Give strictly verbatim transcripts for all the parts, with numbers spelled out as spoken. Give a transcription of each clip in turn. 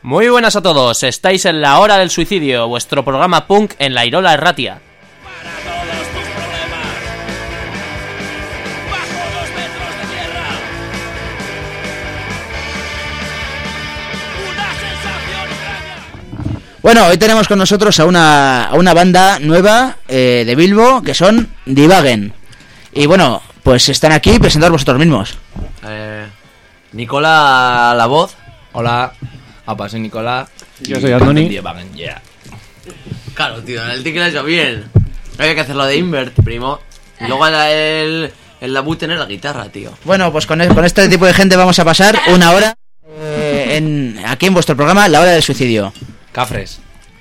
Muy buenas a todos, estáis en la hora del suicidio, vuestro programa punk en la Irola Erratia. Bueno, hoy tenemos con nosotros a una, a una banda nueva eh, de Bilbo, que son Divagen. Y bueno, pues están aquí, presentaros vosotros mismos. Eh, Nicola a la voz. Hola, apa, soy Nicola. Yo soy Andoni. Divagen, yeah. Claro, tío, el tío que le ha hecho bien. Había que hacerlo de invert, primo. Y luego el, el, el labú tener la guitarra, tío. Bueno, pues con, con este tipo de gente vamos a pasar una hora eh, en, aquí en vuestro programa, La Hora del Suicidio. Cafres.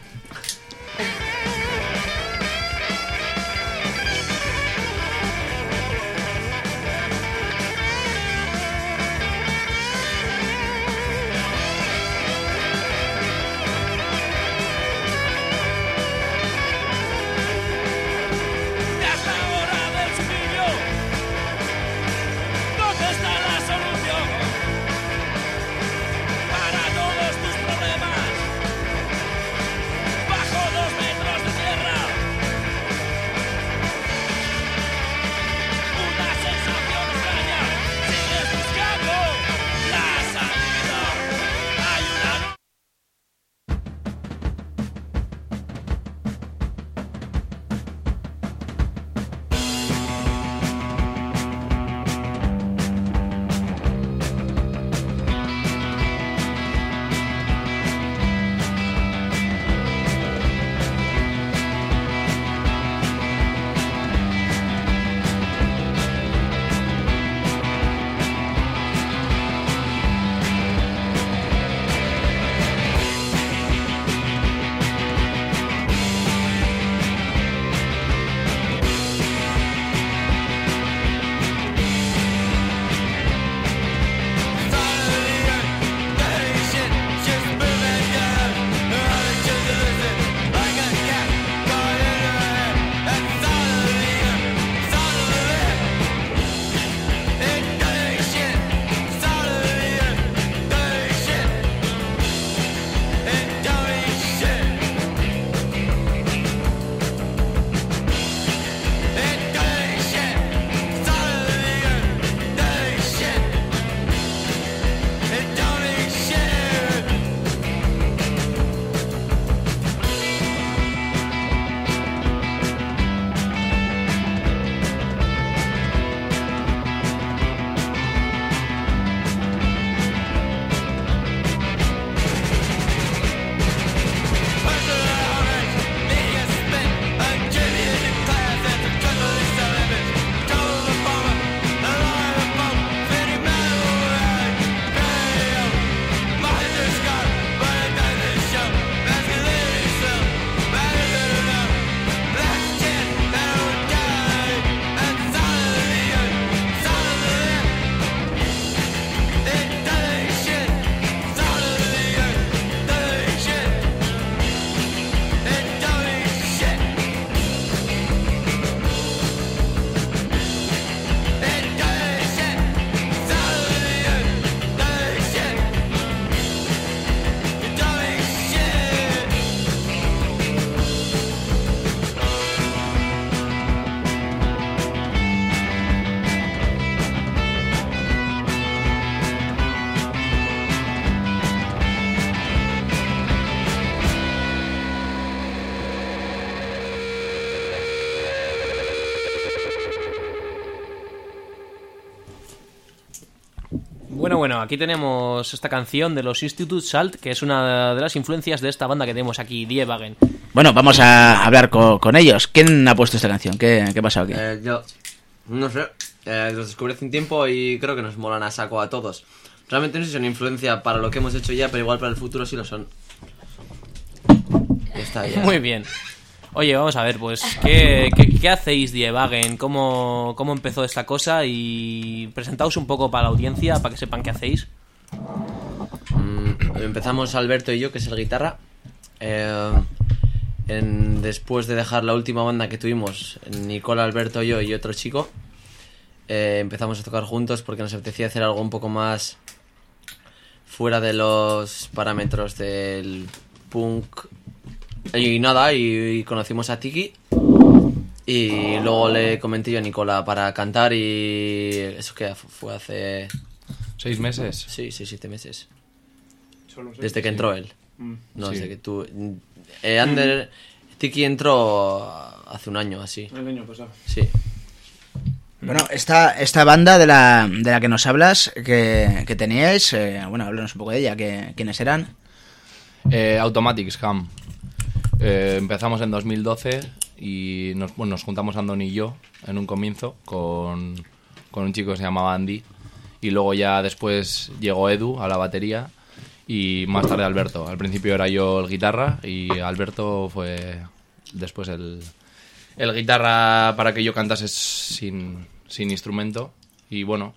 Bueno, bueno, aquí tenemos esta canción de los Institute Salt, que es una de las influencias de esta banda que tenemos aquí, Divagen. Bueno, vamos a hablar con, con ellos. ¿Quién ha puesto esta canción? ¿Qué, qué ha pasado aquí? Eh, yo, no sé, eh, los descubrí hace un tiempo y creo que nos molan a saco a todos. Realmente no sé si son influencia para lo que hemos hecho ya, pero igual para el futuro sí lo son. Ya está, ya. Muy bien. Oye, vamos a ver, pues, ¿qué, qué, qué hacéis, Divagen? ¿Cómo, ¿Cómo empezó esta cosa? Y presentaos un poco para la audiencia, para que sepan qué hacéis. Mm, empezamos Alberto y yo, que es el guitarra. Eh, en, después de dejar la última banda que tuvimos, Nicola, Alberto, yo y otro chico, eh, empezamos a tocar juntos porque nos apetecía hacer algo un poco más fuera de los parámetros del punk. Y nada, y, y conocimos a Tiki. Y luego le comenté yo a Nicola para cantar y... Eso que fue hace... ¿Seis meses? Sí, seis, siete meses. Solo seis. Desde que entró él. No, Sí. desde que tú... Eh, Ander... Tiki entró hace un año, así. El año pasado. Sí. Bueno, esta, esta banda de la, de la que nos hablas, que, que teníais, eh, bueno, háblanos un poco de ella, que, ¿quiénes eran? Eh, Automatic Scam. Eh, empezamos en dos mil doce y nos, bueno, nos juntamos Andoni y yo en un comienzo con, con un chico que se llamaba Andy. Y luego ya después llegó Edu a la batería y más tarde Alberto. Al principio era yo el guitarra y Alberto fue después el, el guitarra para que yo cantase sin, sin instrumento. Y bueno,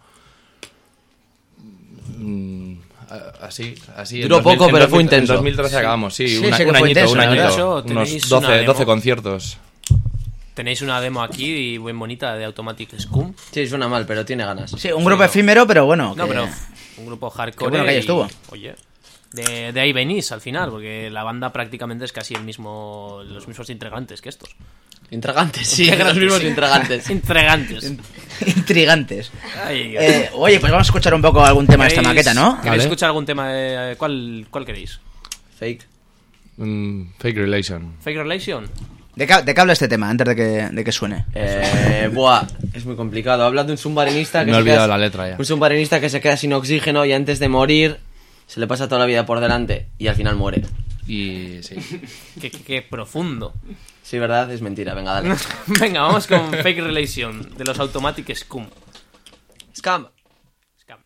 mm, así, así. Duró en dos mil poco, en pero dos mil fue intenso. En dos mil trece acabamos, sí, Sí, una- sí que un fue añito, intenso, un la añito. verdad. De hecho, Unos tenéis una doce, demo. doce conciertos. Tenéis una demo aquí y muy bonita de Automatic Scum. Sí, suena mal, pero tiene ganas. Sí, un grupo efímero, pero bueno. No, que- pero un grupo hardcore. Qué bueno que ahí y- estuvo. Oye, de, de ahí venís al final, porque la banda prácticamente es casi el mismo, los mismos integrantes que estos. Intragantes, sí, los mismos intragantes. Intrigantes. Intrigantes. Ay, Eh, oye, pues vamos a escuchar un poco algún tema de esta ¿Queréis- maqueta, ¿no? ¿Queréis Vale. escuchar algún tema? De, ¿cuál, ¿Cuál queréis? Fake. Mm, fake Relation. ¿Fake Relation? ¿De qué, de qué habla este tema antes de que, de que suene? Eh, buah, es muy complicado. Habla de un submarinista que Me he se olvidado queda- la letra ya. Un submarinista que se queda sin oxígeno y antes de morir se le pasa toda la vida por delante y al final muere. Y sí. Qué, qué- qué profundo. Sí, ¿verdad? Es mentira. Venga, dale. Venga, vamos con Fake Relation de los Automatic Scum. Scam. Scum.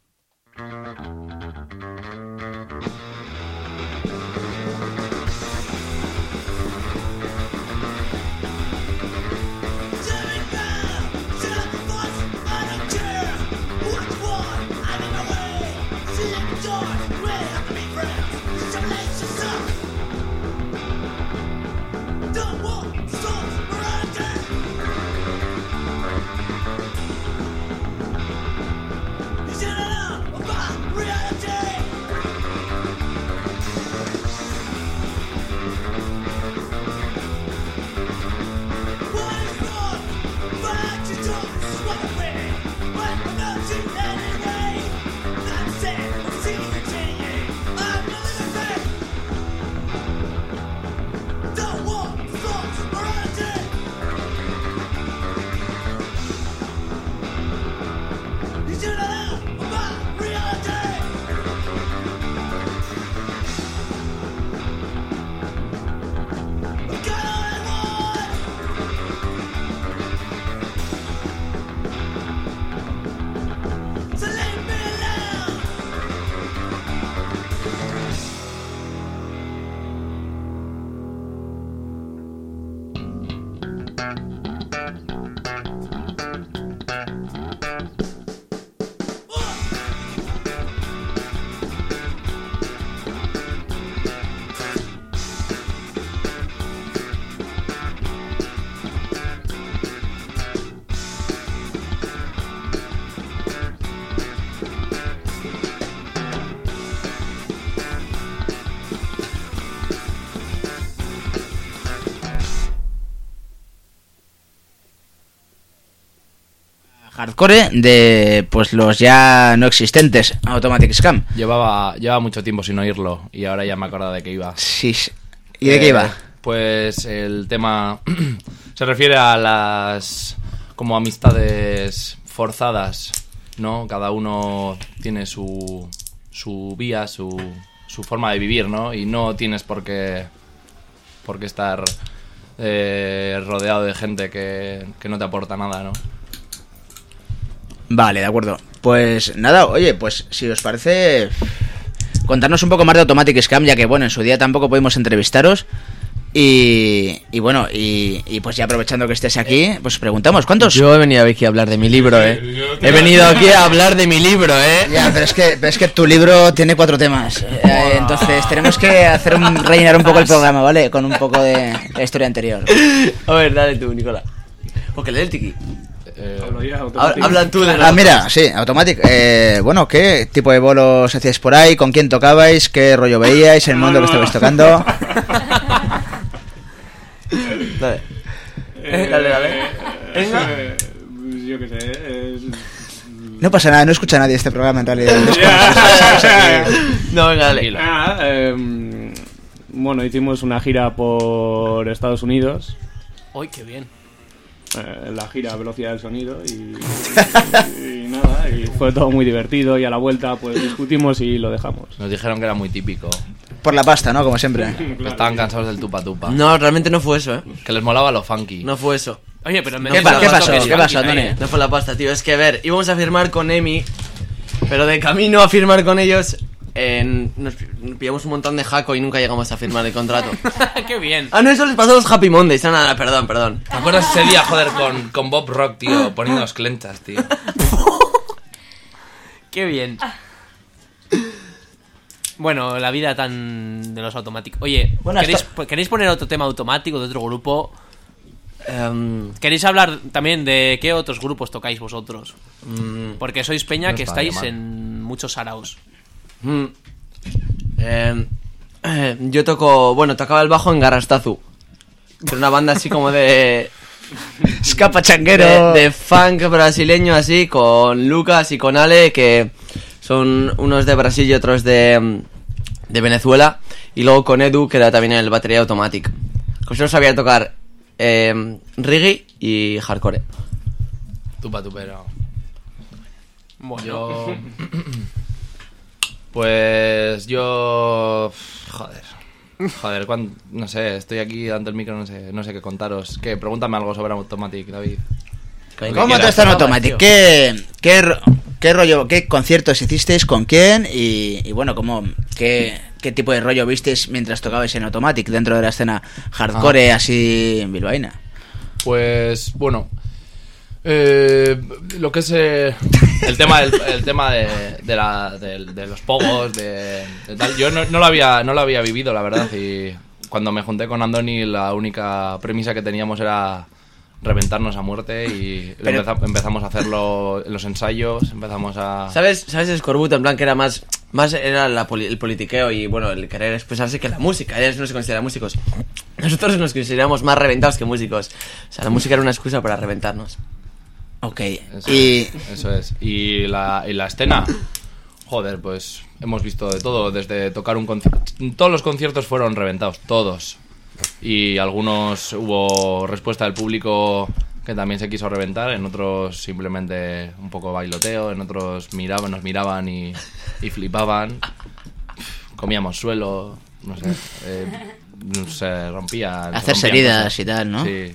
Hardcore de pues los ya no existentes Automatic Scam. Llevaba, llevaba mucho tiempo sin oírlo y ahora ya me acuerdo de qué iba. Sí. sí. ¿Y de qué Eh, iba? Pues el tema se refiere a las como amistades forzadas, ¿no? Cada uno tiene su, su vía, su, su forma de vivir, ¿no? Y no tienes por qué, por qué estar eh, rodeado de gente que, que no te aporta nada, ¿no? Vale, de acuerdo. Pues nada, oye, pues si os parece, contarnos un poco más de Automatic Scam, ya que bueno, en su día tampoco pudimos entrevistaros. Y, y bueno, y, y pues ya aprovechando que estés aquí, pues preguntamos, ¿cuántos? Yo he venido aquí a hablar de mi libro, eh. He venido aquí a hablar de mi libro, eh. Ya, pero es que, pero es que tu libro tiene cuatro temas. Eh, entonces tenemos que hacer un, rellenar un poco el programa, ¿vale? Con un poco de la historia anterior. A ver, dale tú, Nicola. Porque lee el tiki. Eh, Hablo ya, Ha- automático. Habla tú de Ah, nosotros. mira, sí, Automatic. Eh, bueno, ¿qué tipo de bolos hacíais por ahí? ¿Con quién tocabais? ¿Qué rollo veíais? ¿El mundo que estabais tocando? Dale. Eh, Dale, dale. Venga. eh, pues yo qué sé. Es... No pasa nada, no escucha nadie este programa en realidad. No, venga, dale. Tranquilo. Ah, em, bueno, hicimos una gira por Estados Unidos. ¡Uy, qué bien! eh, la gira Velocidad del Sonido y, y, y nada, y fue todo muy divertido y a la vuelta pues discutimos y lo dejamos. Nos dijeron que era muy típico. Por la pasta, ¿no? Como siempre. Claro. Estaban cansados del tupa tupa. No, realmente no fue eso, ¿eh? Que les molaba lo funky. No fue eso. Oye, pero me ¿Qué, pa- qué pasó? ¿Qué pasó, Andoni? No fue la pasta, tío. Es que, a ver, íbamos a firmar con Emi, pero de camino a firmar con ellos, en- nos, nos pillamos un montón de jaco y nunca llegamos a firmar el contrato. ¡Qué bien! Ah, no, eso les pasó a los Happy Mondays. Ah, nada, perdón, perdón. ¿Te acuerdas ese día, joder, con, con Bob Rock, tío? Poniéndonos clenchas, tío. ¡Qué bien! Bueno, la vida tan de los automáticos. Oye, Bueno, ¿queréis, esto- ¿queréis poner otro tema automático de otro grupo? Em, ¿Queréis hablar también de qué otros grupos tocáis vosotros? mm, Porque sois peña No que estaría estáis mal. en muchos saraos. mm. Em, eh, yo toco, bueno, tocaba el bajo en Garastazu. Era una banda así como de... Escapa de, changuero. de funk brasileño así, con Lucas y con Ale, que son unos de Brasil y otros de, de Venezuela. Y luego con Edu, que era también el batería Automatic. Que solo sabía tocar eh, reggae y hardcore. Tupa tupero. Bueno, Yo... Pues yo... Joder. Joder, cuán- no sé, estoy aquí ante el micro, no sé, no sé qué contaros. ¿Qué? Pregúntame algo sobre Automatic, David. ¿Cómo te está en Automatic? ¿Qué, qué, ro- qué rollo, qué conciertos hicisteis, con quién? Y, y bueno, ¿cómo, qué, qué tipo de rollo visteis mientras tocabais en Automatic dentro de la escena hardcore así bilbaína? Pues bueno, eh, lo que es eh, el tema del, el tema de, de, la, de, de los pogos, de, de tal, yo no, no lo había no lo había vivido, la verdad, y cuando me junté con Andoni la única premisa que teníamos era reventarnos a muerte y Pero- empeza- empezamos a hacerlo en los ensayos, empezamos a... ¿Sabes? ¿Sabes el Scorbuto? En plan que era más... Más era la poli- el politiqueo y, bueno, el querer expresarse que la música. Ellos no se consideran músicos. Nosotros nos consideramos más reventados que músicos. O sea, la música era una excusa para reventarnos. Ok, Eso, y es, eso es. Y la, y la escena, joder, pues hemos visto de todo, desde tocar un concierto. Todos los conciertos fueron reventados, todos. Y algunos hubo respuesta del público que también se quiso reventar, en otros simplemente un poco bailoteo, en otros miraban, nos miraban y, y flipaban. Comíamos suelo, no sé, eh, se rompía. Hacerse heridas y tal, ¿no? Sí.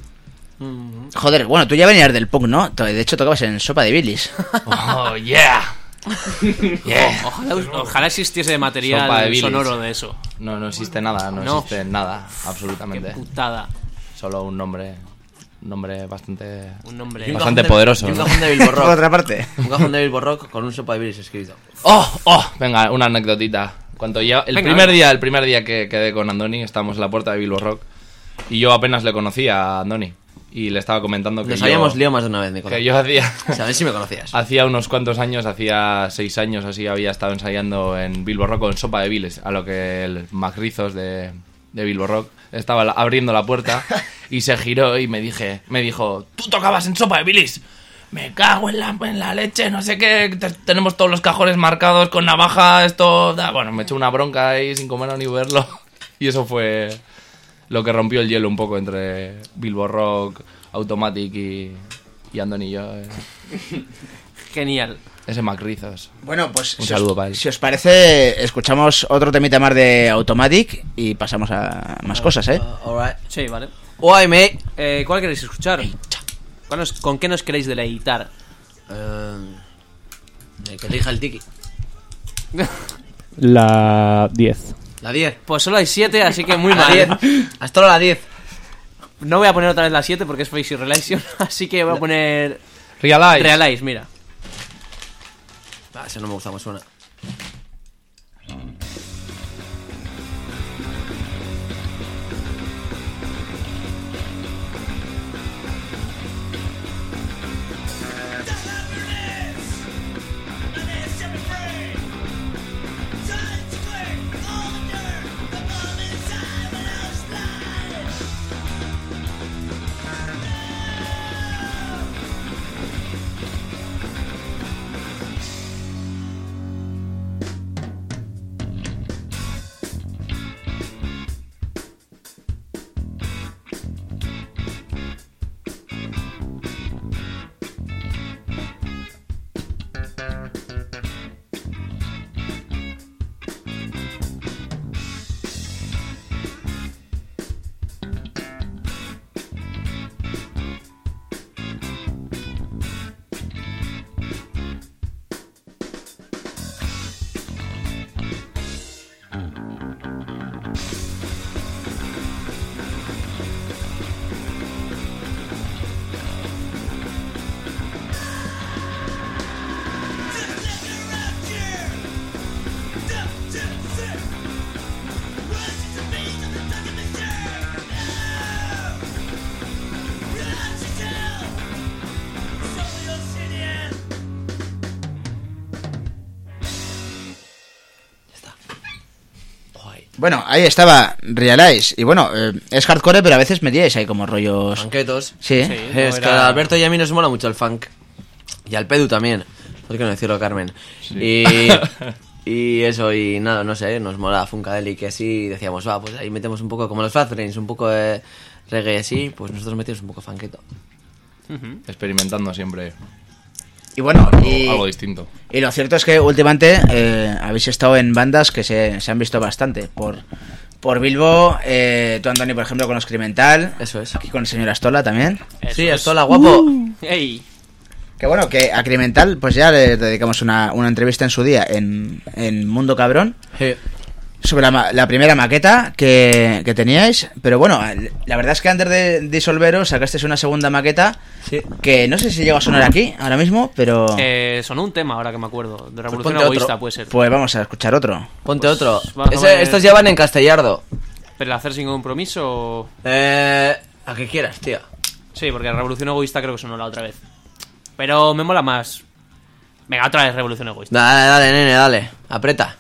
joder, bueno, tú ya venías del punk, ¿no? De hecho tocabas en Sopa de Bilis. Oh, yeah. Yeah. ojalá, ojalá existiese material Sopa de bilis. sonoro de eso. No, no existe nada, no, No. existe nada, Qué absolutamente. putada. Solo un nombre, un nombre bastante... Un nombre... Y un Bastante cajón de- poderoso, y un ¿no? cajón de Bilbo Por Rock. otra parte. Un cajón de Bilbo Rock con un sopa de bilis escrito. ¡Oh! ¡Oh! Venga, una anécdotita. Cuando ya, el Venga, primer venga. día, el primer día que quedé con Andoni, estábamos en la puerta de Bilbo Rock y yo apenas le conocía a Andoni y le estaba comentando que Nos yo, habíamos liado más de una vez, Nicolás. que yo hacía O sea, a ver si me conocías. hacía unos cuantos años, hacía seis años así, había estado ensayando en Bilbo Rock con Sopa de Viles, a lo que el Macrizos de, de Bilbo Rock estaba la- abriendo la puerta y se giró y me dije, me dijo, ¿tú tocabas en Sopa de Vilis? Me cago en la, en la leche, no sé qué, te- tenemos todos los cajones marcados con navaja, esto... da". Bueno, me echó una bronca ahí sin comerlo ni verlo y eso fue lo que rompió el hielo un poco entre Bilbo Rock, Automatic y, y Andoni y yo. eh. Genial. Ese Macrizos. Bueno, pues Un si, saludo os, para él. si os parece, escuchamos otro temita más de Automatic y pasamos a más cosas, ¿eh? Uh, alright. Sí, vale. Why, mate? Eh, ¿Cuál queréis escuchar? ¿Cuál os- ¿Con qué nos queréis deleitar? Eh, que elija el tiki. La diez. La diez. Pues solo hay siete, así que muy La diez. mal. Hasta ahora la diez. No voy a poner otra vez la siete porque es Face Relation, así que voy a poner Realize. Realize, mira. Ah, ese no me gusta, me suena. Bueno, ahí estaba Realize. Y bueno, eh, es hardcore, pero a veces metíais ahí como rollos. Banquetos. Sí. Sí. Es no que era- a Alberto y a mí nos mola mucho el funk. Y al Pedu también. ¿Por qué no decirlo, Carmen? Y, y eso, y nada, no sé, nos mola Funkadelic y así. Decíamos, va, pues ahí metemos un poco, como los Fat Brains, un poco de reggae así. Pues nosotros metimos un poco funketo. Experimentando siempre Y bueno, algo, y, algo distinto. y lo cierto es que últimamente eh, habéis estado en bandas que se, se han visto bastante. Por, por Bilbo, eh, tú, Antoni, por ejemplo, con los Crimental. Eso es. Aquí con el señor Astola también. Eso Sí, es. esto la guapo. ¡Ey! Que bueno, que a Crimental pues ya le dedicamos una, una entrevista en su día en, en Mundo Cabrón Sí. sobre la, ma- la primera maqueta que, que teníais. Pero bueno, la verdad es que antes de disolveros sacasteis una segunda maqueta Sí. que no sé si llega a sonar aquí ahora mismo, pero Eh, sonó un tema ahora que me acuerdo. De Revolución ponte Egoísta, otro. puede ser. pues vamos a escuchar otro. Ponte Pues, otro. vamos a Ese- ver. Estos ya van en castellardo. ¿Pero el hacer sin compromiso? Eh, a que quieras, tío. Sí, porque Revolución Egoísta creo que sonó la otra vez. Pero me mola más. Venga, otra vez Revolución Egoísta. Dale, dale, nene, dale. Aprieta.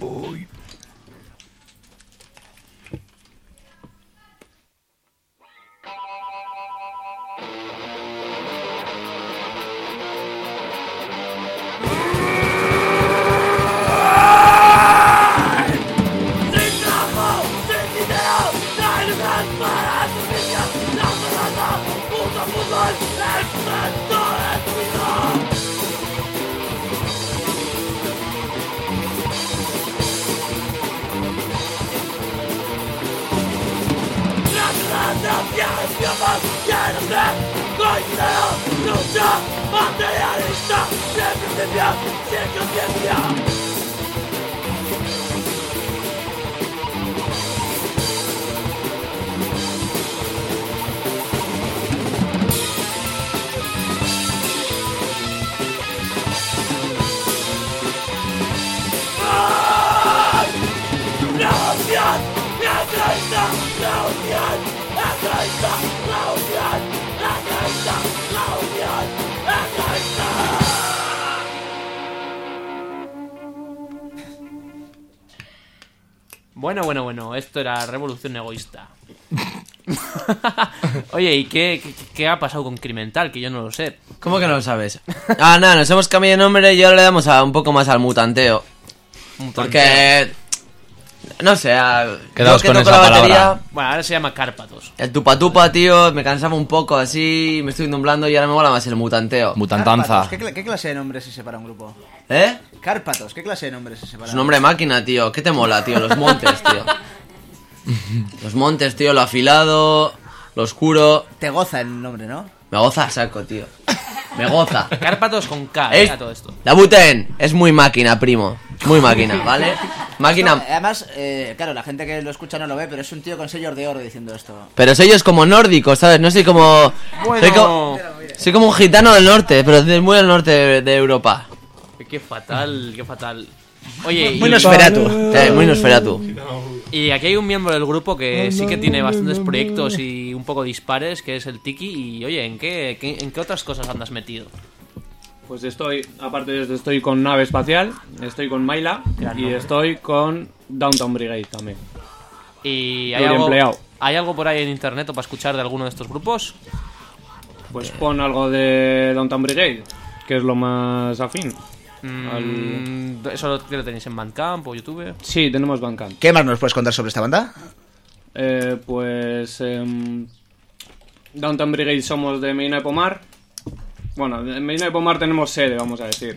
Bueno, bueno, bueno. Esto era Revolución Egoísta. Oye, ¿y qué, qué, qué ha pasado con Crimental? Que yo no lo sé. ¿Cómo que no lo sabes? Ah, nada, nos hemos cambiado de nombre y ahora le damos a un poco más al mutanteo. Porque... No sé, a... Quedaos yo que con toco esa la batería, palabra. Bueno, ahora se llama Cárpatos. el tupa tupa, tío, me cansaba un poco así, me estoy nublando y ahora me mola más el mutanteo. Mutantanza. ¿Qué, cla- qué clase de nombre se separa un grupo? ¿Eh? Cárpatos, ¿qué clase de nombre se separa? Es un nombre máquina, tío. ¿Qué te mola, tío? Los montes, tío. Los montes, tío, lo afilado, lo oscuro. Te goza el nombre, ¿no? Me goza a saco, tío. Me goza. Cárpatos con K, Es- eh, a todo esto. La Buten es muy máquina, primo. Muy máquina, ¿vale? Máquina. Además, eh, claro, la gente que lo escucha no lo ve, pero es un tío con sellos de oro diciendo esto. Pero soy yo es como nórdico, ¿sabes? No soy como... Bueno. Soy como, soy como un gitano del norte, pero de muy al norte de, de Europa. Qué fatal, qué fatal. Oye, Muy y, Nosferatu. Eh, muy Nosferatu. y aquí hay un miembro del grupo que sí que tiene bastantes proyectos y un poco dispares, que es el Tiki. Y oye, ¿en qué, qué- en qué otras cosas andas metido? Pues estoy, aparte de esto, estoy con Nave Espacial, estoy con Maila Gran y nombre. estoy con Downtown Brigade también. ¿Y hay Pluri algo, empleado. hay algo por ahí en internet o para escuchar de alguno de estos grupos? Pues pon algo de Downtown Brigade, que es lo más afín. Mm, ¿Eso lo, que lo tenéis en Bandcamp o YouTube? Sí, tenemos Bandcamp. ¿Qué más nos puedes contar sobre esta banda? Eh, pues em, Downtown Brigade somos de Medina de Pomar. Bueno, en Medina de Pomar tenemos sede, vamos a decir.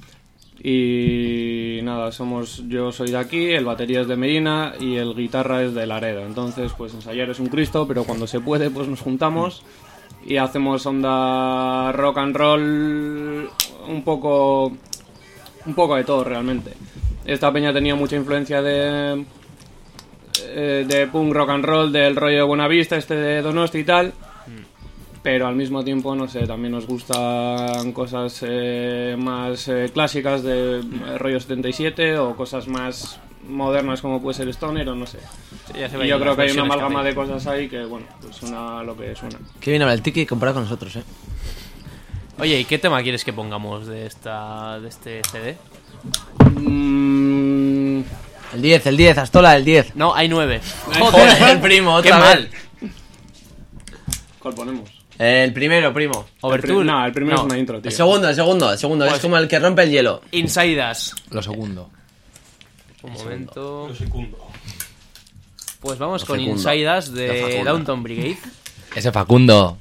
Y nada, somos yo soy de aquí, el batería es de Medina y el guitarra es de Laredo. Entonces, pues ensayar es un Cristo, pero cuando se puede, pues nos juntamos y hacemos onda rock and roll un poco un poco de todo realmente. Esta peña tenía mucha influencia de eh, de punk rock and roll, del rollo de Buenavista, este de Donosti y tal. Pero al mismo tiempo, no sé, también nos gustan cosas eh, más eh, clásicas de eh, rollo setenta y siete o cosas más modernas como puede ser Stoner o no sé. Sí, ya se Y ve yo las creo que hay una versiones amalgama de hacéis. cosas ahí que, bueno, pues suena lo que suena. Qué bien habla el Tiki comparado con nosotros, eh. Oye, ¿y qué tema quieres que pongamos de esta de este C D? Mm, El diez, el diez, Astola, el diez. No, hay nueve. Joder, el primo, Qué otra vez. mal. ¿Cuál ponemos? El primero, primo. Overture. El pri- no, el primero No. es una intro, tío. El segundo, el segundo, el segundo. Pues- es como el que rompe el hielo. Inside Us. Lo segundo. Un momento. Lo segundo. Pues vamos Lo con fecundo. Inside Us Lo de fecundo. Downton Brigade. Ese Facundo.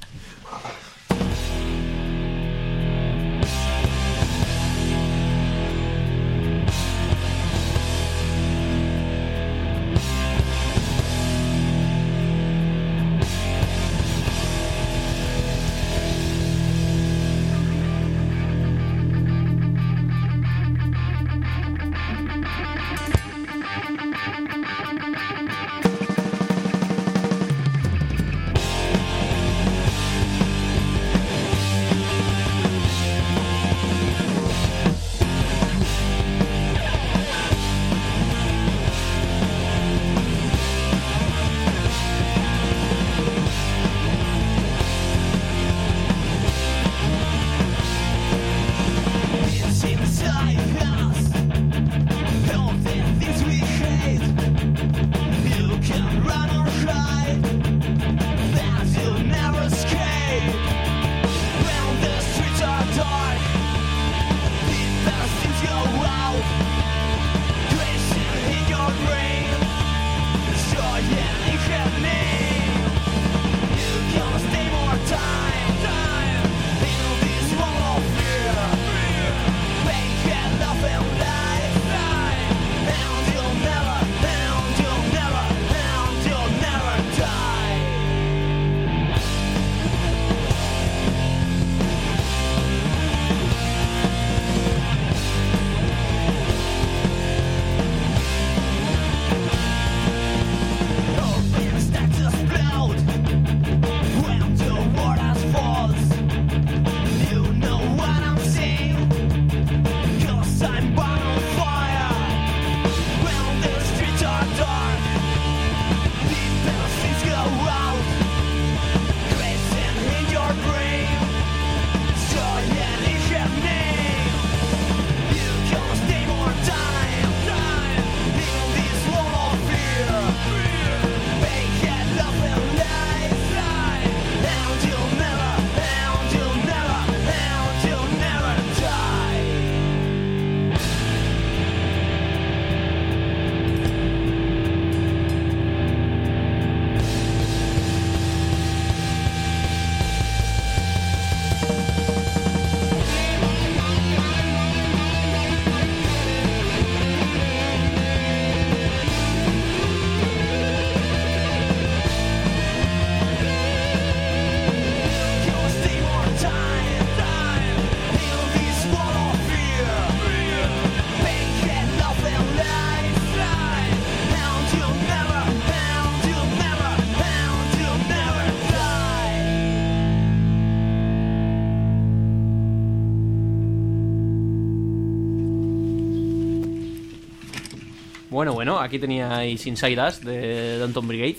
Bueno, bueno, aquí teníais Inside Us de Downton Brigade.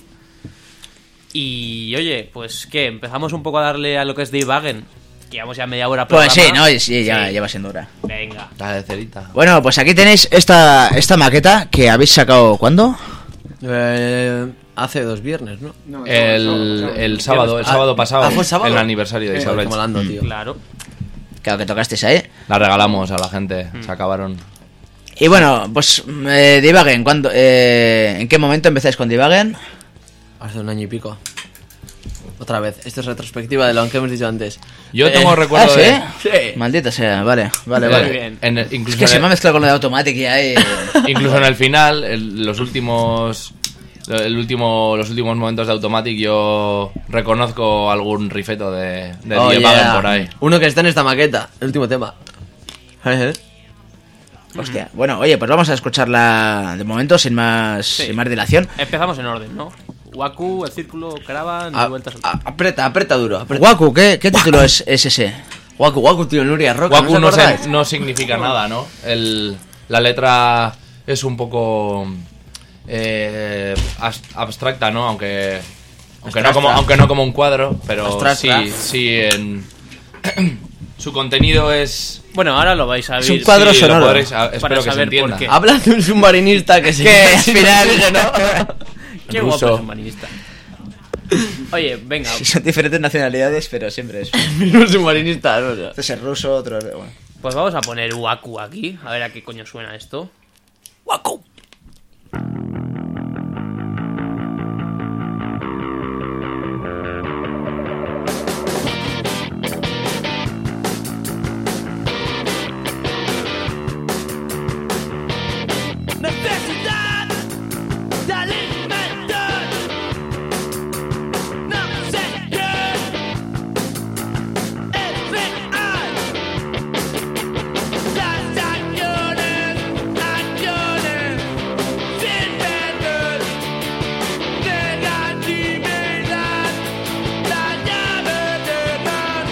Y oye, pues ¿qué? Empezamos un poco a darle a lo que es Dave Wagen. Que llevamos ya media hora. Pues sí, programa. ¿no? Sí, ya, Sí. ya va siendo hora. Venga. La de cerita. Bueno, pues aquí tenéis esta, esta maqueta que habéis sacado, ¿cuándo? Eh, hace dos viernes, ¿no? No, El, no, no, el no. sábado, el Ah, sábado pasado, ah, ¿fue sábado? el aniversario de Eh, Isabel. Qué malando, tío. Claro. Claro que tocasteis ahí. La regalamos a la gente, se acabaron. Y bueno, pues eh, Divagen, ¿cuándo, eh, ¿en qué momento empezáis con Divagen? Hace un año y pico. Otra vez, esto es retrospectiva de lo que hemos dicho antes. Yo Eh, tengo ¿Ah, recuerdo sí? de... Sí. Maldita sea, vale, vale, eh, vale. bien. en el- Es incluso, que en se el- me ha mezclado con lo de Automatic y ahí... incluso en el final, el- los últimos... El último, los últimos momentos de Automatic yo reconozco algún rifeto de, de Oh, Die yeah. Wagen por ahí. Uno que está en esta maqueta, el último tema. ¿Eh? Hostia, bueno, oye, pues vamos a escucharla de momento sin más, sin más dilación. Empezamos en orden, ¿no? Waku, el círculo, Caravan y A- vueltas. a- aprieta, aprieta duro. Aprieta. Waku, ¿qué, qué título es, es ese? Waku, Waku, tío, Nuria Roca. Waku ¿no, no, os se- acordáis? no significa nada, ¿no? El, la letra es un poco eh, as- abstracta, ¿no? Aunque aunque no, como, Abstracta. aunque no como un cuadro, pero Abstracta. sí, sí en... Su contenido es... Bueno, ahora lo vais a ver. Es un cuadro Sí, lo sonoro. podréis- a- espero Para que se saber por entienda. qué. Habla de un submarinista que se Que queda al sin final- oxígeno. Qué ruso. guapo es un manista. Oye, venga. Son diferentes nacionalidades, pero siempre es. Un submarinista, no sé. Este es el ruso, otro es... Bueno. Pues vamos a poner Waku aquí. A ver a qué coño suena esto. Waku. Necesidad de alimentar. No sé qué es real. Las acciones, acciones sin perder negatividad. La llave de mar.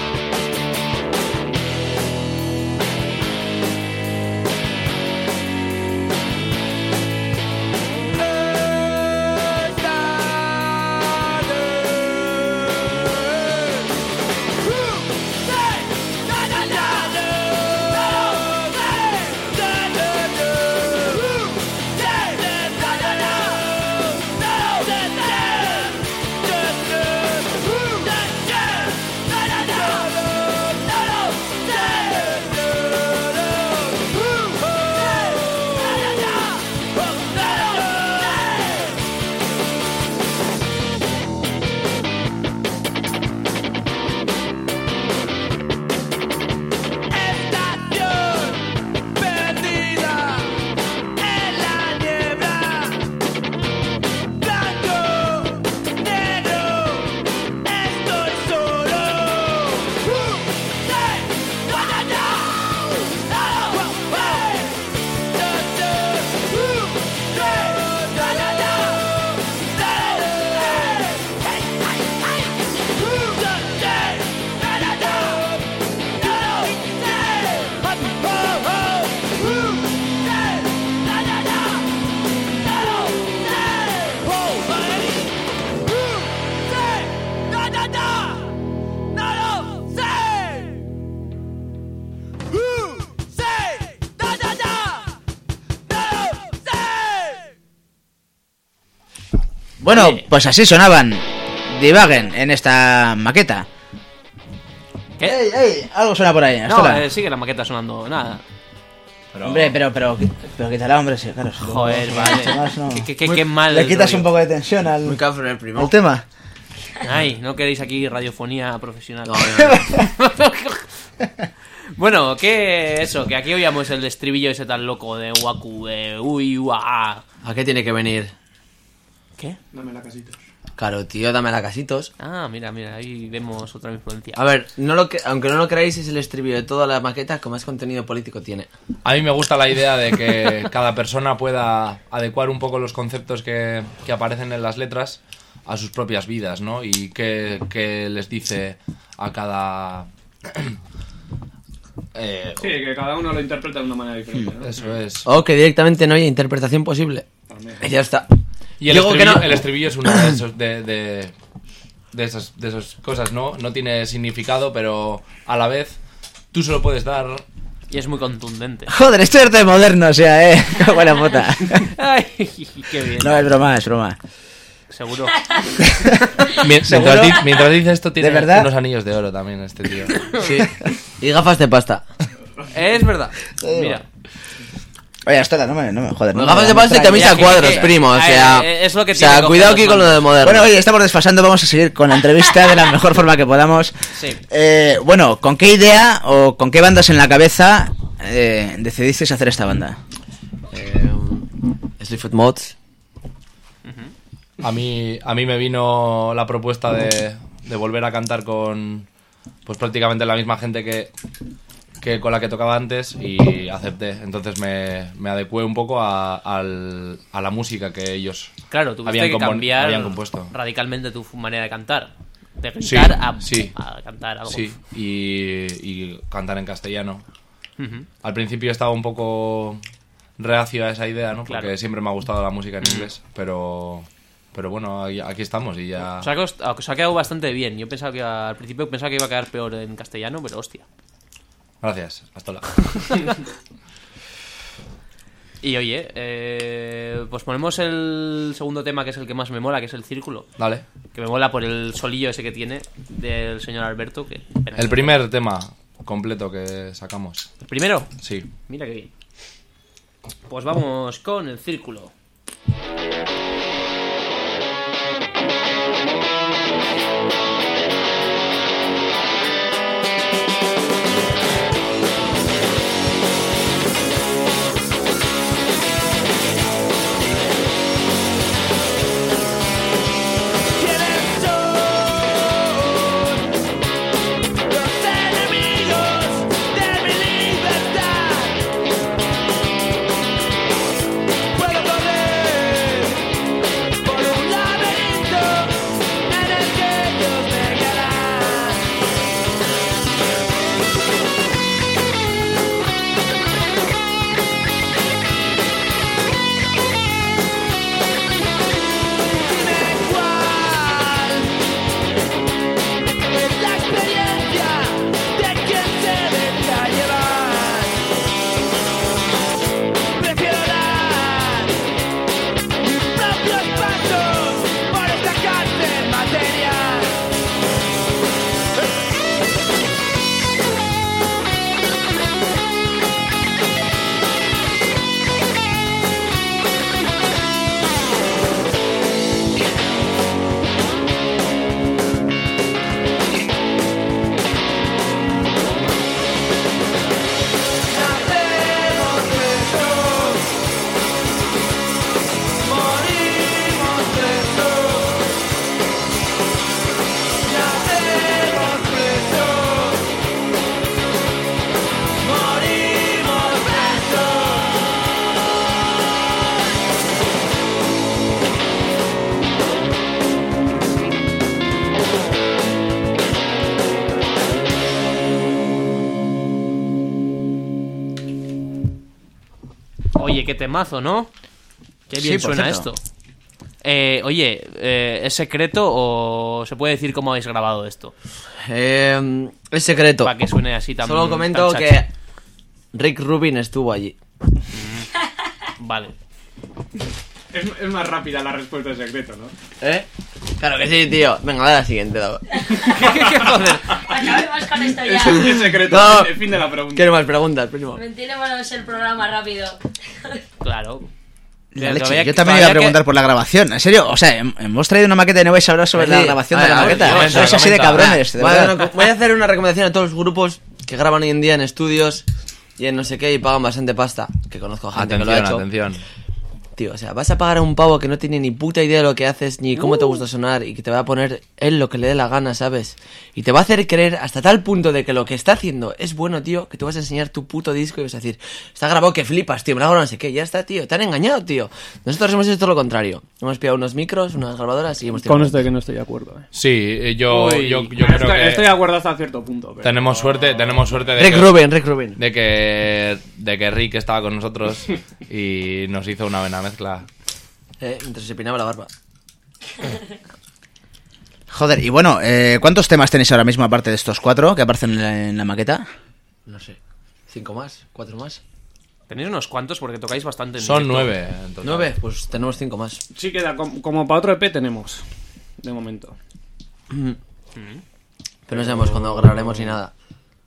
Estación perdida en la niebla. Blanco, negro, estoy solo. Bueno, Oye. pues así sonaban Divagen en esta maqueta. ¿Qué? ¡Ey, ey! Algo suena por ahí. No, Astola. eh, sigue la maqueta sonando. Nada. Pero- Hombre, pero, pero, pero quítala, hombre, sí, claro. si luego- Joder, si vale. mucho más, no. Qué- qué- qué- Muy- qué mal Le el quitas rollo. un poco de tensión al, Muy cafre el primo. al tema. Ay, no queréis aquí radiofonía profesional. No, no, no. Bueno, que eso, que aquí oíamos el estribillo ese tan loco de Waku, de uy, ua. ¿A qué tiene que venir? ¿Qué? Dame la casita. Claro, tío, dame la casitos. Ah, mira, mira, ahí vemos otra influencia. A ver, no lo que, aunque no lo creáis, es el estribillo de toda la maqueta que más contenido político tiene. A mí me gusta la idea de que cada persona pueda adecuar un poco los conceptos que, que aparecen en las letras a sus propias vidas, ¿no? Y qué, qué les dice a cada... eh, Sí, que cada uno lo interpreta de una manera diferente, ¿no? Eso es. O que directamente no haya interpretación posible. También. Y ya está. Y el Digo que estribillo, no- el estribillo es una de, esos, de, de, de, esas, de esas cosas, ¿no? No tiene significado, pero a la vez tú se lo puedes dar. Y es muy contundente. Joder, estoy harto de moderno, o sea, eh. Qué buena puta. Ay, qué bien. No, es broma, es broma. Seguro. Mientras, ¿Seguro? di- mientras dice esto, tiene ¿De verdad? unos anillos de oro también este tío. Sí. Y gafas de pasta. Es verdad. Mira. Oye, Astola, no me, no me joder. No gafas me- de no me pasta y extraña. camisa a que- cuadros, que- primo. O a ver, sea, eh, es lo que o sea, tiene que cuidado coger aquí con lo los de moderno. Bueno, oye, estamos desfasando, vamos a seguir con la entrevista de la mejor forma que podamos. Sí. Eh, bueno, ¿con qué idea o con qué bandas en la cabeza eh, decidisteis hacer esta banda? Eh, Sleaford Mods. A mí, a mí me vino la propuesta de, de volver a cantar con pues prácticamente la misma gente que, que con la que tocaba antes y acepté. Entonces me, me adecué un poco a, al- a la música que ellos Claro, tuviste habían, que compon- cambiar habían compuesto. radicalmente tu manera de cantar. De Sí, gritar a, sí. a cantar algo. Sí, y, y cantar en castellano. Ujú. Al principio estaba un poco reacio a esa idea, ¿no? Porque Claro. siempre me ha gustado la música en inglés, pero... Pero bueno, aquí, aquí estamos y ya... Os ha, cost- os ha quedado bastante bien. Yo pensaba que iba- al principio pensaba que iba a quedar peor en castellano, pero hostia. Gracias, hasta la. Y oye, eh, pues ponemos el segundo tema, que es el que más me mola, que es el círculo. Dale. Que me mola por el solillo ese que tiene del señor Alberto. Que, El primer tema completo que sacamos. ¿El primero? Sí. Mira qué bien. Pues vamos con el círculo. ¿Quiénes son los enemigos de mi libertad? Puedo correr por un laberinto en el que ellos me guiarán. Dime cuál es la experiencia de quien se deja llevar. Prefiero dar mis propios pasos por esta cárcel material. Nacemos presos, morimos presos. Nacemos presos, morimos Oye, qué temazo, ¿no? Qué bien Sí, por suena cierto. esto. Eh, oye, eh, ¿es secreto o se puede decir cómo habéis grabado esto? Eh, es secreto. Para que suene así tan. Solo comento tan que chachi. Rick Rubin estuvo allí. Vale. Es, es más rápida la respuesta de secreto, ¿no? ¿Eh? Claro que sí, tío. Venga, dale a la siguiente. dale. Joder. Acabemos con esto Es, ya. es secreto, No. fin, fin de la pregunta. Quiero más preguntas, primo. Mentiremos el programa rápido. Claro. La Pero leche. todavía- Yo también iba a todavía preguntar que- por la grabación. En serio, o sea, hem- hemos traído una maqueta y no vais a hablar sobre Sí. la grabación de A la ver, a ver, maqueta. comenta, Sois así de comenta. cabrones, de Voy a, verdad. dar una- voy a hacer una recomendación a todos los grupos que graban hoy en día en estudios y en no sé qué y pagan bastante pasta. Que conozco gente que lo ha Atención, hecho. atención. Tío, o sea, vas a pagar a un pavo que no tiene ni puta idea de lo que haces ni cómo te gusta sonar y que te va a poner él lo que le dé la gana, ¿sabes? Y te va a hacer creer hasta tal punto de que lo que está haciendo es bueno, tío, que te vas a enseñar tu puto disco y vas a decir, está grabado que flipas, tío, me lo hago no sé qué, ya está, tío, te han engañado, tío. Nosotros hemos hecho todo lo contrario. Hemos pillado unos micros, unas grabadoras y hemos tirado. Conste que no estoy de acuerdo. Eh. Sí, eh, yo, Uy. yo, yo creo estoy, que estoy de acuerdo hasta cierto punto. Pero... tenemos suerte, tenemos suerte de Rick que, Rubin, Rick Rubin. de que de que Rick estaba con nosotros y nos hizo una buena mezcla. Eh, mientras se pinaba la barba. Joder, y bueno, eh, ¿cuántos temas tenéis ahora mismo aparte de estos cuatro que aparecen en la, en la maqueta? No sé. ¿Cinco más? ¿Cuatro más? Tenéis unos cuantos porque tocáis bastante. en Son directo. nueve en total. ¿Nueve? Pues tenemos cinco más. Sí queda, com- como para otro E P tenemos, de momento. Pero no sabemos cuándo grabaremos ni nada.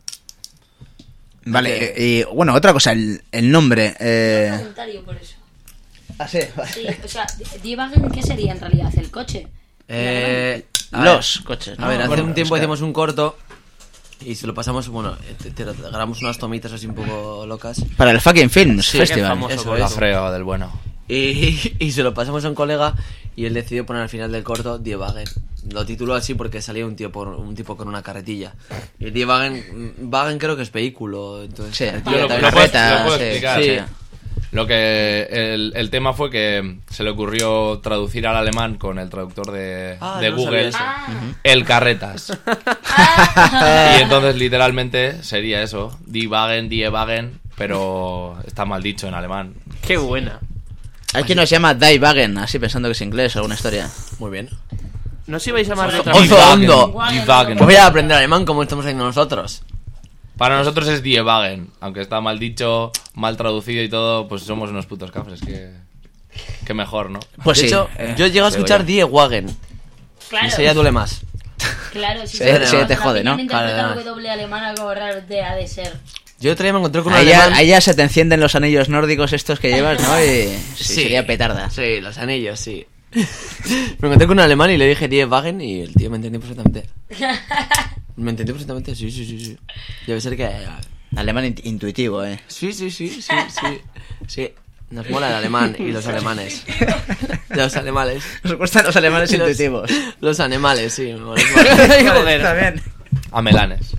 Vale, eh, y bueno, otra cosa, el, el nombre. Eh... Voluntario por eso. Ah, sí, Sí, o sea, D-Wagon, ¿qué sería en realidad? ¿El coche? Eh, a Los ver, coches, ¿no? A ver, hace Bueno, un tiempo es que- hicimos un corto y se lo pasamos, bueno, eh, te- te- grabamos unas tomitas así un poco locas. Para el Fucking Films Sí, Festival. qué famoso Eso por es. La freo del bueno. Y, y se lo pasamos a un colega y él decidió poner al final del corto Die Wagen. Lo tituló así porque salía un tío por un tipo con una carretilla. Y el Die Wagen, Wagen creo que es vehículo, entonces Sí, carretilla Yo lo- también. lo puedo- carreta, lo puedo sí, explicar. sí. Lo que el, el tema fue que se le ocurrió traducir al alemán con el traductor de, Ah, de no Google sabía Ah, el carretas. ah. Y entonces literalmente sería eso, Die Wagen, Die Wagen, pero está mal dicho en alemán. Qué buena. Hay quien nos llama Die Wagen, así pensando que es inglés o alguna historia. Muy bien. No os ibais a llamar de otra Ozo manera. hondo. Die Wagen. Pues voy a aprender alemán como estamos haciendo nosotros. Para nosotros es Die Wagen, aunque está mal dicho, mal traducido y todo, pues somos unos putos cafres, que, que mejor, ¿no? Pues de sí. hecho, eh, yo llego a digo escuchar yo. Die Wagen. Claro. Y eso ya duele más. Claro, sí, Sí, sí, sí, sí, te jode, ¿no? Interpreta Claro, W W alemana como raro de ha de ser. Yo otro día me encontré con un Ahí ya, alemán. ahí ya se te encienden los anillos nórdicos estos que llevas, ¿no? Y sí, Sí. sería petarda. Sí, los anillos, sí. Me encontré con un alemán y le dije Die Wagen y el tío me entendió perfectamente. Me entendió perfectamente, sí, sí, sí, sí. Debe ser que... Alemán in- intuitivo, ¿eh? Sí, sí, sí, sí, sí. Sí, nos mola el alemán y los alemanes. Los alemanes. Nos gustan los alemanes Los- intuitivos. Los animales, sí. me mola. Joder. También. A Melanes.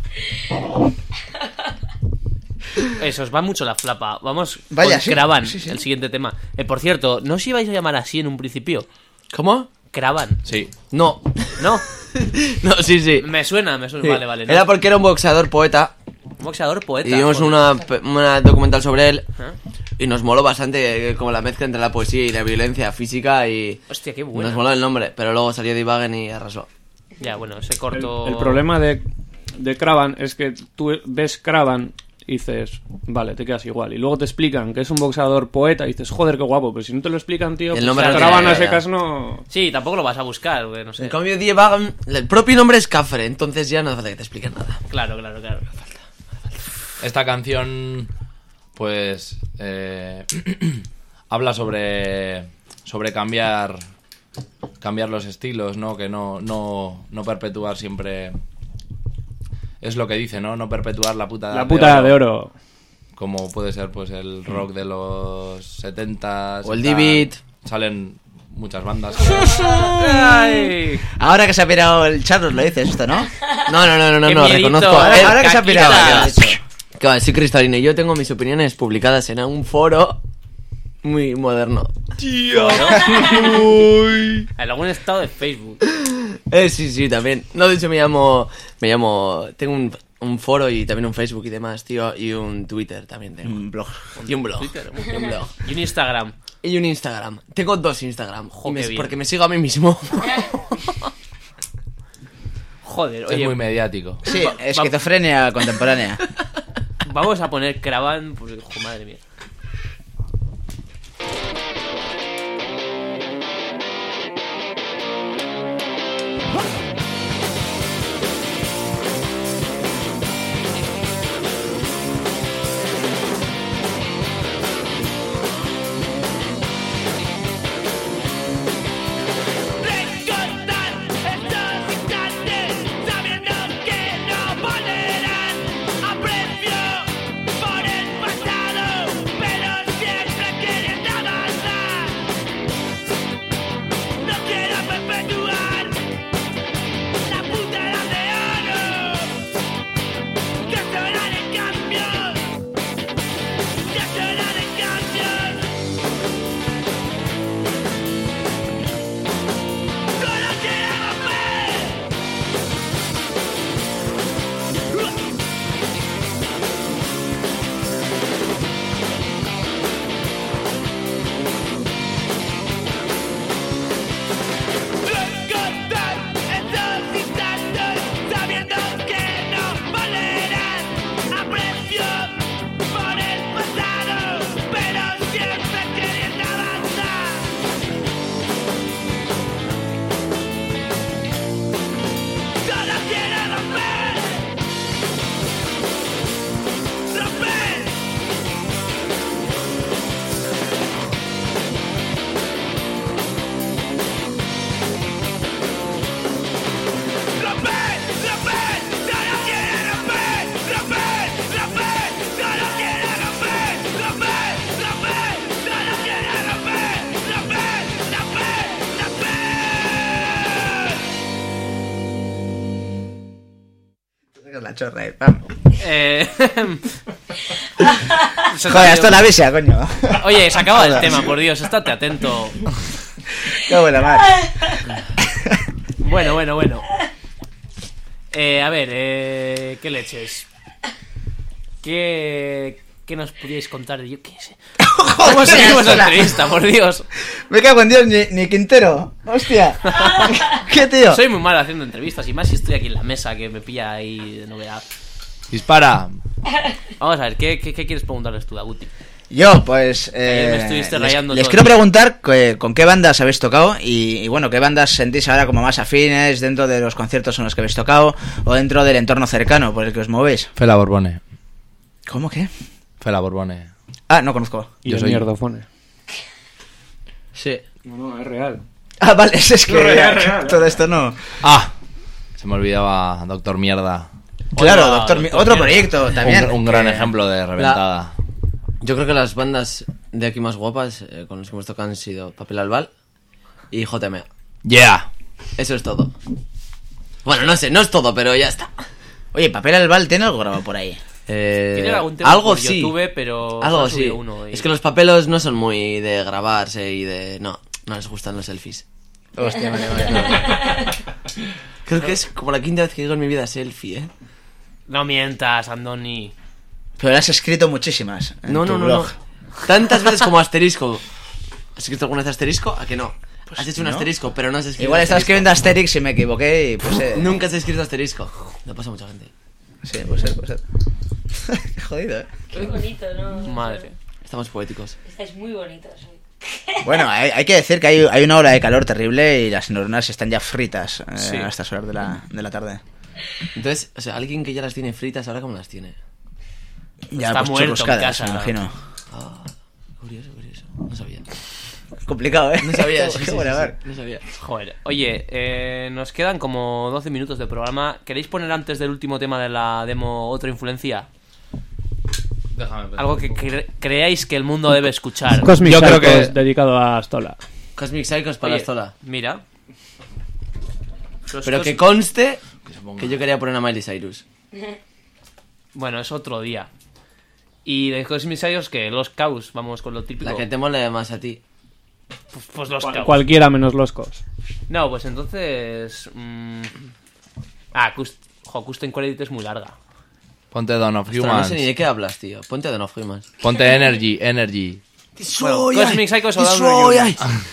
Eso, os va mucho la flapa. Vamos Vaya, con sí. Cravan, Sí, sí. el siguiente tema. Eh, por cierto, ¿no os ibais a llamar así en un principio? ¿Cómo? Cravan. Sí. No. No, No, sí, sí. me suena, me suena. Sí. Vale, vale. ¿no? Era porque era un boxeador poeta Un boxeador poeta. y vimos joder. una, pe- una documental sobre él ¿Ah? y nos moló bastante eh, como la mezcla entre la poesía y la violencia física y Hostia, qué bueno. nos moló el nombre, pero luego salió Die Wagen y arrasó. Ya, bueno, ese El, corto... el problema de, de Cravan es que tú ves Cravan y dices, vale, te quedas igual. Y luego te explican que es un boxeador poeta y dices, joder, qué guapo. Pero si no te lo explican, tío, El pues nombre a no Cravan tiene- a ya, ya. secas no... Sí, tampoco lo vas a buscar, güey, no sé. En cambio Die Wagen, el propio nombre es Cafre, entonces ya no hace falta que te expliquen nada. Claro, claro, claro. Esta canción, pues, eh, habla sobre, sobre cambiar, cambiar los estilos, ¿no? Que no, no, no perpetuar siempre, es lo que dice, ¿no? No perpetuar la puta La puta de oro. como puede ser, pues, el rock de los setentas O el D-Beat. Salen muchas bandas. Ay. Ahora que se ha pirado el Charlos lo dices esto, ¿no? No, no, no, no, no, Qué no miedito. reconozco. Ahora, Eh, ahora que se ha pirado. caquitas. ¿qué has hecho? Que va, sí, Cristalina, yo tengo mis opiniones publicadas en un foro muy moderno. En algún estado de Facebook. Eh, sí, sí, también. No, de hecho me llamo... Me llamo... Tengo un, un foro y también un Facebook y demás, tío. Y un Twitter también tengo. Un blog. Y un blog. Y un blog. Y un Instagram. Y un Instagram. Tengo dos Instagram. Jo, y me- qué bien. porque me sigo a mí mismo. Joder, Es oye, muy mediático. Sí, Va- esquizofrenia contemporánea. vamos a poner Cravan, pues, jo, madre mía. Recortar estos instantes sabiendo que no volverán. Aprecio por el pasado, pero siempre queriendo avanzar. No quiero perpetuar la puta edad de oro. Que es hora de cambios. Que es hora de cambios. Solo quiero ver. Recortar estos instantes sabiendo que no volverán. Aprecio por el pasado, pero siempre queriendo avanzar. Solo quiero romper. Romper. Romper, romper, solo quiero romper, romper, romper, solo quiero romper, romper, romper, solo quiero romper, romper, romper, romper. La chorra ahí, pam. Eh... se te Joder, ha esto es la visia, coño. Oye, se acaba el tema, por Dios, estate atento. Qué buena madre. Bueno, bueno, bueno. Eh, a ver, eh, ¿qué leches? ¿Qué, ¿Qué nos podíais contar de yo qué sé? ¿Cómo seguimos la entrevista, por Dios? Me cago en Dios, ni, ni Quintero. Hostia. ¿Qué tío? Soy muy malo haciendo entrevistas y más si estoy aquí en la mesa que me pilla ahí de novedad. Dispara. Vamos a ver, ¿qué, qué, qué quieres preguntarles tú, Daguti? Yo, pues. Ayer me Eh, estuviste les rayando les todo quiero el día. preguntar que- con qué bandas habéis tocado y, y, bueno, qué bandas sentís ahora como más afines dentro de los conciertos en los que habéis tocado o dentro del entorno cercano por el que os movéis. Fela Borbone. ¿Cómo qué? Fela Borbone. Ah, no conozco. Y Yo el soy- mierdofone. Sí. No, no, es real. Ah, vale, es, es que No, real, real, todo esto no. Ah, se me olvidaba Doctor Mierda. Claro, Hola, doctor, Mi- doctor otro Mierda. proyecto también. Un, un gran que- ejemplo de reventada. Yo creo que las bandas de aquí más guapas eh, con las que hemos tocado han sido Papel Albal y J M A. Yeah. Eso es todo. Bueno, no sé, no es todo, pero ya está. Oye, Papel Albal tiene algo grabado por ahí. Eh, Tiene algún tema algo por sí. YouTube, pero Algo solo sí. subió uno y- Es que los papelos no son muy de grabarse y de... No, no les gustan los selfies. Hostia, vale, vale. Creo que es como la quinta vez que digo en mi vida selfie, ¿eh? No mientas, Andoni. Pero has escrito muchísimas. En No, tu no, no, blog. no. Tantas veces como asterisco. ¿Has escrito alguna vez asterisco? ¿A que no? has hecho un no. asterisco, pero no has escrito Igual estaba asterisco. escribiendo Asterix y me equivoqué y puse. Nunca has escrito asterisco. Le pasa a mucha gente. Sí, puede ser, puede ser. Qué jodido, eh. Qué bonito, ¿no? Madre. Estamos poéticos. Estáis muy bonitos hoy. Bueno, hay, hay que decir que hay, hay una ola de calor terrible y las neuronas están ya fritas eh, Sí. a estas horas de la, de la tarde. Entonces, o sea, alguien que ya las tiene fritas, ¿ahora cómo las tiene? Ya, Está pues muerto en churruscadas, casa. me imagino. Ah, curioso, curioso. No sabía. Complicado, ¿eh? No sabía, Qué sí, sí, buena sí, ver. sí, no sabía. Joder. Oye, eh, nos quedan como doce minutos de programa. ¿Queréis poner antes del último tema de la demo otra influencia? Déjame pensar Algo un que poco. cre- creáis que el mundo debe escuchar. Cosmic Yo creo Psychos, que- dedicado a Astola. Cosmic Psychos para Oye, la Stola. Mira. Los Pero cos- que conste Que se ponga. que yo quería poner a Miley Cyrus. Bueno, es otro día. Y de Cosmic Psychos, que los caos, vamos con lo típico. La que te mole más a ti. Pues, pues los Cual- caos. cualquiera menos los cos. No, pues entonces. mm, Ah, Cust... Jo, Custom Credit es muy larga. Ponte Dawn of Ostras, no Humans. sé ni de qué hablas, tío. Ponte de No Humans. Ponte Energy, Energy. Bueno, Cosmic Psychos o Down Destroy, of ay.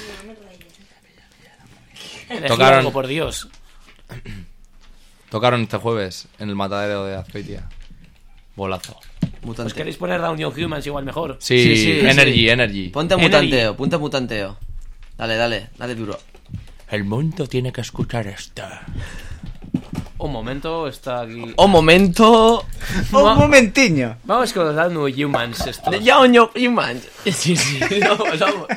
Elegid Tocaron- algo, por Dios. Tocaron este jueves en el matadero de Azpeitia. Bolazo. Mutante. Pues queréis poner Down of Humans igual mejor. Sí, Sí, sí, Energy, sí. Energy. Ponte a Energy. mutanteo, ponte a mutanteo. Dale, dale, dale duro. El mundo tiene que escuchar esto. Un momento, está aquí. Un momento. Un momentiño. Vamos con los Down of Humans. Esto. De ya oño human. Sí, sí. Vamos, vamos.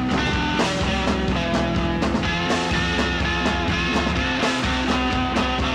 Thank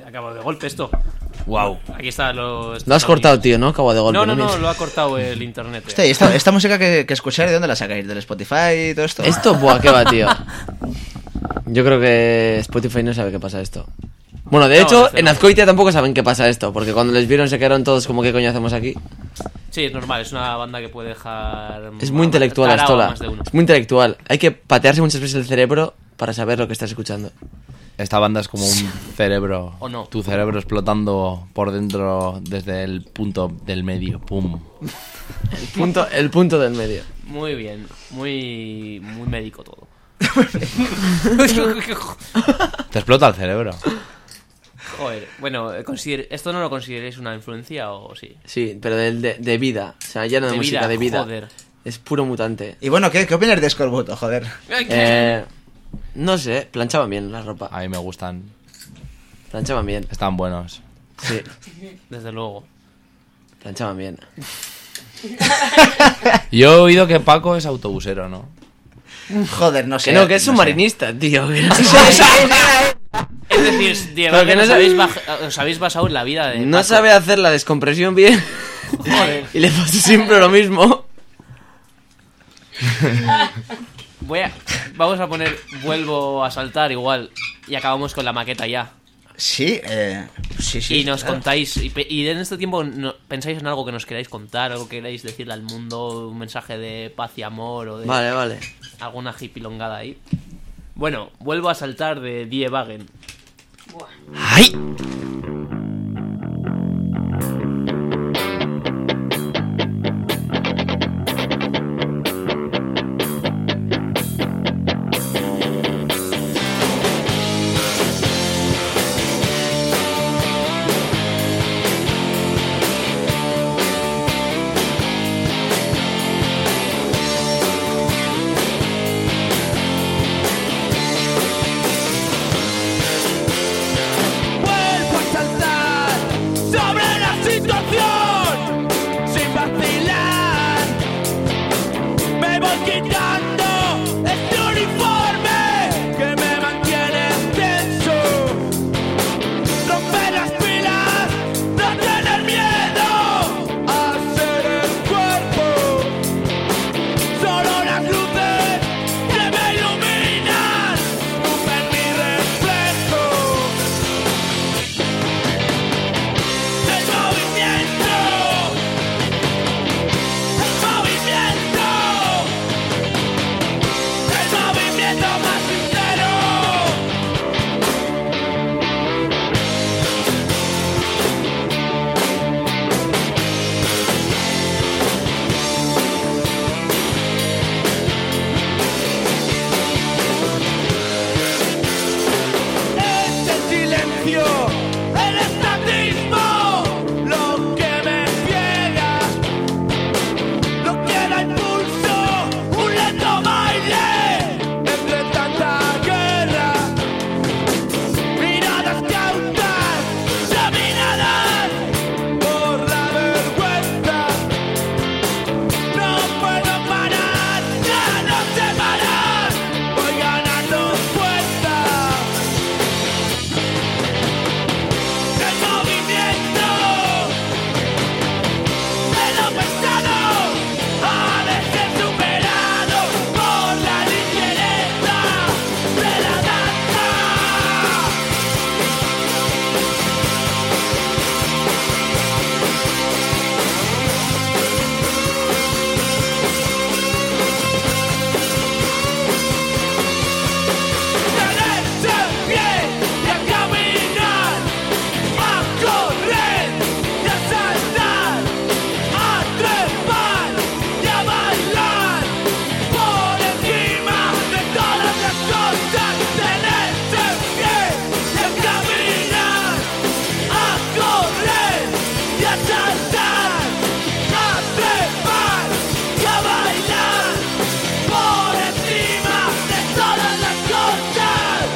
acabo de golpe esto. Wow. Aquí está los... Lo has cortado, tío, ¿no? Acabo de golpe. No, no, no, Mira. lo ha cortado el internet. eh. Hostia, ¿y esta, esta música que, que escucháis, ¿de dónde la sacáis? ¿Del Spotify y todo esto? Esto, buah, ¿qué va, tío? Yo creo que Spotify no sabe qué pasa esto. Bueno, de No, hecho, desde en luego. Azcoitia tampoco saben qué pasa esto, porque cuando les vieron se quedaron todos como, ¿qué coño hacemos aquí? Sí, es normal, es una banda que puede dejar... Es muy intelectual, tarao a Astola. más de uno. Es muy intelectual. Hay que patearse muchas veces el cerebro para saber lo que estás escuchando. Esta banda es como un cerebro. ¿O no? Tu cerebro explotando por dentro desde el punto del medio. Pum. El punto, el punto del medio. Muy bien, muy, muy médico todo. Te explota el cerebro. Joder, bueno, eh, consider- ¿esto no lo consideréis una influencia o sí? Sí, pero de, de, de vida. O sea, ya no de, De música, vida, de vida. joder. Es puro mutante. Y bueno, ¿qué, qué opinas de Scorbuto, joder? Eh, no sé, planchaban bien la ropa. A mí me gustan. Planchaban bien. Están buenos. Sí, Desde luego. planchaban bien. Yo he oído que Paco es autobusero, ¿no? Joder, no sé. Que no, que es no un sé. marinista, tío. que no- Es decir, Diego, Pero que que no os, sabe- habéis baj- os habéis basado en la vida de No Paco. sabe hacer la descompresión bien. Joder. Y le pasa siempre lo mismo. Voy a... Vamos a poner vuelvo a saltar igual y acabamos con la maqueta ya. Sí, eh, sí, sí. y nos claro. contáis, y, pe- y en este tiempo no- pensáis en algo que nos queráis contar, algo que queráis decirle al mundo, un mensaje de paz y amor o de Vale, vale. alguna hipilongada ahí. Bueno, vuelvo a saltar de Die Wagen. ¡Ay! Vuelvo a saltar sobre la situación sin vacilar. Me voy quitando este uniforme que me mantiene tenso. Romper las pilas, no tener miedo a ser el cuerpo. Solo las luces que me iluminan rompen mi reflejo. El movimiento, el movimiento, el movimiento más sincero. Es el silencio, el estatismo, lo que me ciega. No quiero impulso, un lento baile entre tanta guerra. Miradas cautas, dominadas por la vergüenza. No puedo parar, ya no sé parar, voy ganando fuerza. El movimiento de lo pensado ha de ser superado por la ligereza de la danza. Tenerse en pie y a caminar, a correr y a saltar, a trepar y a bailar por encima de todas las cosas. Tenerse en pie y a caminar, a correr y a saltar, a trepar y a bailar por encima de todas las cosas.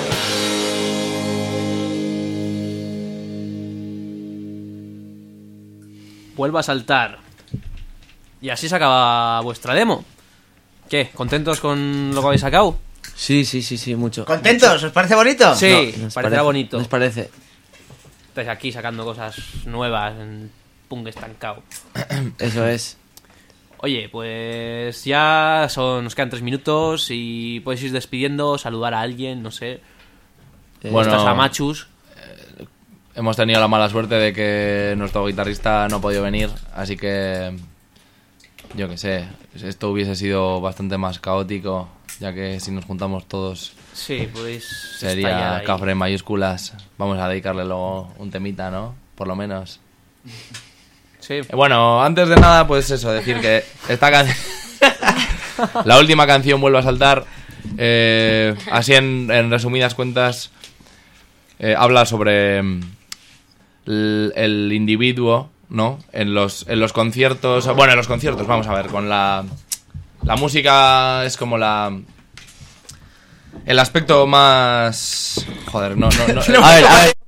Vuelvo a saltar. Y así se acaba vuestra demo. ¿Qué? ¿Contentos con lo que habéis sacado? Sí, sí, sí, sí, mucho. ¿Contentos? ¿Os parece bonito? Sí, Nos parecerá bonito. Nos parece. estáis aquí sacando cosas nuevas en punk estancado. Eso es. Oye, pues ya son, nos quedan tres minutos y podéis ir despidiendo, saludar a alguien, no sé. Bueno, Estás a Machus. Hemos tenido la mala suerte de que nuestro guitarrista no ha podido venir, así que yo qué sé, esto hubiese sido bastante más caótico, ya que si nos juntamos todos Sí, podéis sería estallar ahí. cafre en mayúsculas. Vamos a dedicarle luego un temita, ¿no? Por lo menos. Sí. Eh, Bueno, antes de nada, pues eso, decir que esta canción... la última canción vuelve a saltar. Eh, así en, en resumidas cuentas, eh, habla sobre mm, el, el individuo, ¿no? En los, en los conciertos... Bueno, en los conciertos, vamos a ver, con la... La música es como la... El aspecto más... Joder, no, no, no. A ver, a ver.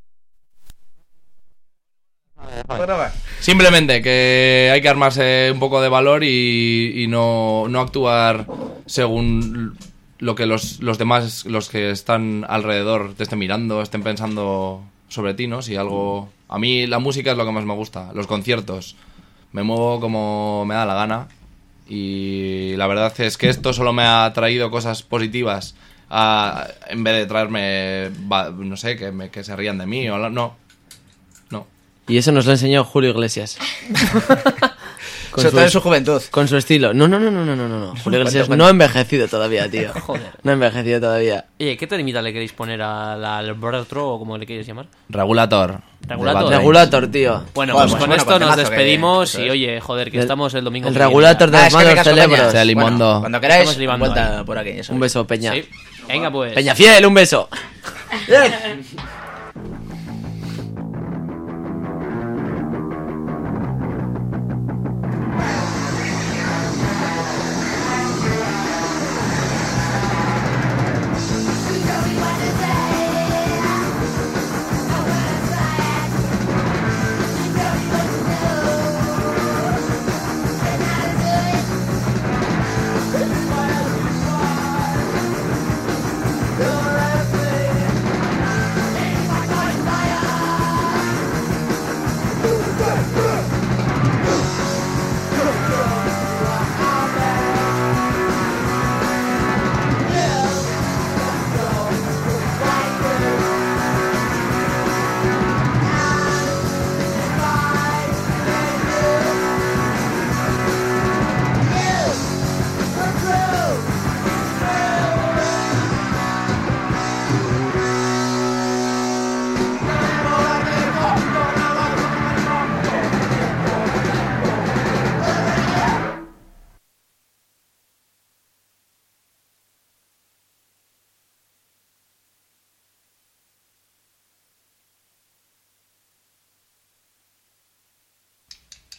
Simplemente que hay que armarse un poco de valor y, y no, no actuar según lo que los, los demás, los que están alrededor, te estén mirando, estén pensando sobre ti, ¿no? Si algo... A mí la música es lo que más me gusta, los conciertos. Me muevo como me da la gana y la verdad es que esto solo me ha traído cosas positivas a, en vez de traerme, va, no sé, que, me, que se rían de mí o la- no. No. Y eso nos lo enseñó Julio Iglesias. Con Sobre todo en su, su juventud. con su estilo. No, no, no, no, no, no, no. Julio Iglesias cuento. no ha envejecido todavía, tío. Joder. No ha envejecido todavía. Oye, ¿qué temita le queréis poner al, al Brotro o como le queréis llamar? Regulator. Regulator. De Bad Regulator, tío. Bueno, Joder, pues pues con bueno, esto con nos temazo que- despedimos eso y es. oye, joder, que El- estamos el domingo el que viene regulator de Ah, los es que malos ricasco, cerebros. Peña. Sea Limondo. Bueno, cuando queráis, Estamos libando vuelta ahí. por aquí. eso Un es. beso, Peña. Sí. Venga, pues. Peña fiel, un beso. Bien.